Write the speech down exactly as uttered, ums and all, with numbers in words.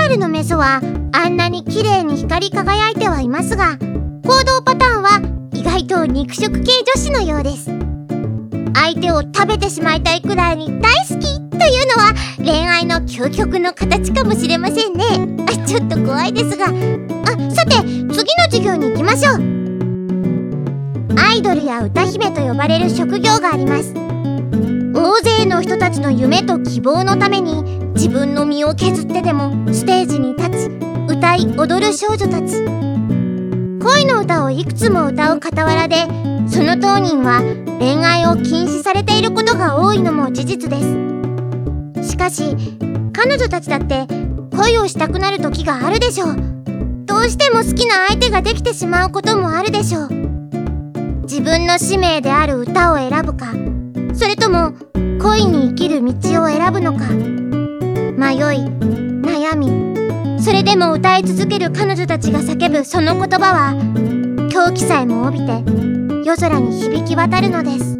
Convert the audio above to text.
ルのメソはあんなに綺麗に光り輝いてはいますが、行動パターンは意外と肉食系女子のようです。相手を食べてしまいたいくらいに大好きというのは恋愛の究極の形かもしれませんね。あ、ちょっと怖いですが、あ、さて次の授業に行きましょう。アイドルや歌姫と呼ばれる職業があります。大勢の人たちの夢と希望のために自分の身を削ってでもステージに立つ、歌い踊る少女たち。恋の歌をいくつも歌う傍らで、その当人は恋愛を禁止されていることが多いのも事実です。しかし彼女たちだって恋をしたくなる時があるでしょう。どうしても好きな相手ができてしまうこともあるでしょう。自分の使命である歌を選ぶか、それとも恋に生きる道を選ぶのか。迷い悩み、それでも歌い続ける彼女たちが叫ぶその言葉は狂気さえも帯びて夜空に響き渡るのです。